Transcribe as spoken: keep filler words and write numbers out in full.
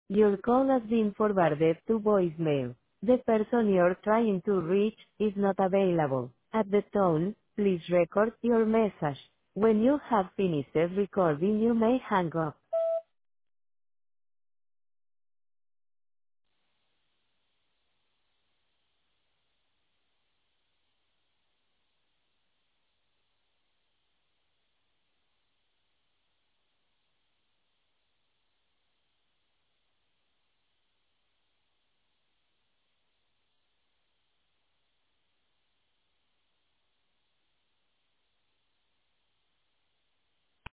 Your call has been forwarded to voicemail. The person you're trying to reach is not available. At the tone, please record your message. When you have finished recording, you may hang up.